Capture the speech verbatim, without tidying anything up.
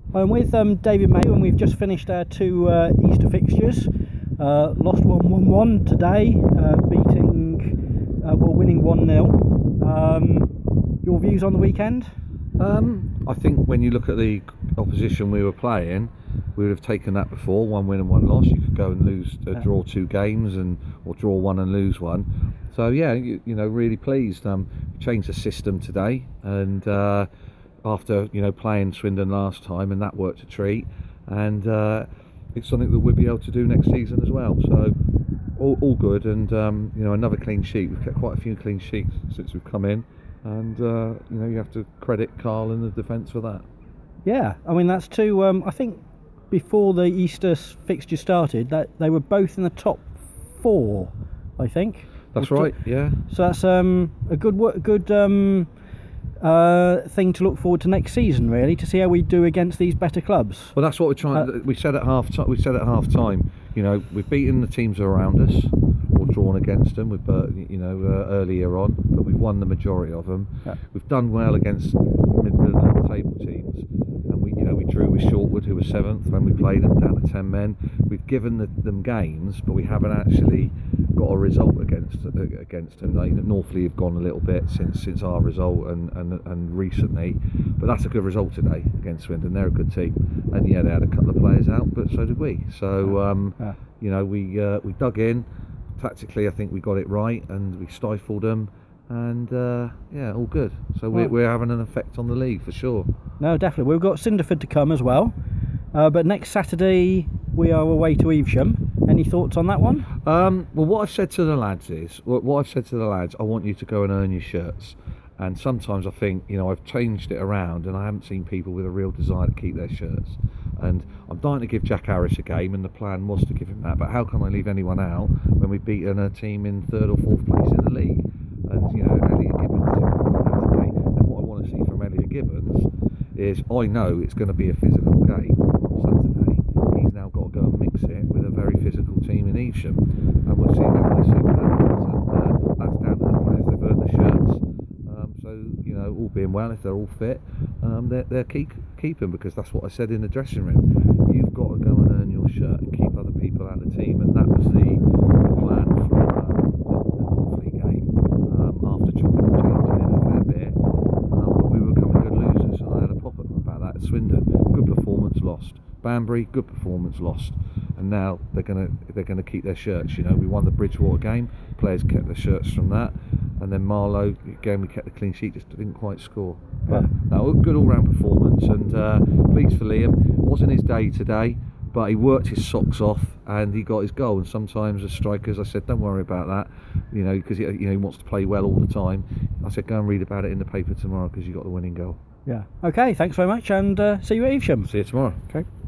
I'm with um, David May, and we've just finished our two uh, Easter fixtures. Uh, lost one one one today, uh, beating, uh, well, winning one nil. Um, your views on the weekend? Um, I think when you look at the opposition we were playing, we would have taken that before, one win and one loss. You could go and lose, uh, Yeah. draw two games, and or draw one and lose one. So yeah, you, you know, really pleased. Um, changed the system today, and uh, after you know playing Swindon last time, and that worked a treat, and uh, it's something that we'll be able to do next season as well. So all, all good, and um, you know, another clean sheet. We've kept quite a few clean sheets since we've come in, and uh, you know, you have to credit Carl and the defence for that. Yeah, I mean that's two. Um, I think before the Easter s- fixture started, that they were both in the top four. I think. That's Or right. Yeah. So that's um, a good wo- good um, uh, thing to look forward to next season, really, to see how we do against these better clubs. Well, that's what we're trying. Uh, we said at half time. We said at half time. You know, we've beaten the teams around us, or drawn against them. With uh, you know uh, earlier on, but we've won the majority of them. Yeah. We've done well against mid-middle of the table teams, and we you know we drew with Shortwood, who was seventh when we played them down to ten men. We've given the, them games, but we haven't actually got a result against uh, against them. Like, Northley have gone a little bit since since our result and, and and recently, but that's a good result today against Swindon. They're a good team, and yeah, they had a couple of players out, but so did we. So um, Yeah. you know, we uh, we dug in tactically. I think we got it right, and we stifled them, and uh, yeah, all good. So we're, Well- we're having an effect on the league for sure. No, definitely. We've got Cinderford to come as well, uh, but next Saturday we are away to Evesham. Any thoughts on that one? Um, well, what I've said to the lads is, what, what I've said to the lads, I want you to go and earn your shirts. And sometimes I think, you know, I've changed it around, and I haven't seen people with a real desire to keep their shirts. And I'm dying to give Jack Harris a game, and the plan was to give him that. But how can I leave anyone out when we've beaten a team in third or fourth place in the league? And you know, Elliot Gibbons did that today. And what I want to see from Elliot Gibbons is, I know it's going to be a physical game on Saturday. He's now got to go and mix it with a very physical team in Evesham, and we'll see how we'll see what happens. And uh, that's down to the players. They've earned the shirts. Um, so you know, all being well, if they're all fit, um, they're, they're keep keeping, because that's what I said in the dressing room. You've got to go and earn your shirt and keep other people out of the team, and that was the, the plan from um, the, the Northley game. Um, after chopping and changing it a fair bit, um, but we were becoming good losers, and I had a pop at them about that. Swindon, good performance, lost. Banbury, good performance, lost. And now they're gonna they're gonna keep their shirts. You know, we won the Bridgewater game. Players kept their shirts from that, and then Marlow again, we kept the clean sheet, just didn't quite score. But no, good all-round performance, and uh, pleased for Liam. It wasn't his day today, but he worked his socks off and he got his goal. And sometimes as strikers, I said, don't worry about that, you know, because you know he wants to play well all the time. I said, go and read about it in the paper tomorrow, because you got the winning goal. Yeah. Okay. Thanks very much, and uh, see you at Evesham. See you tomorrow. Okay.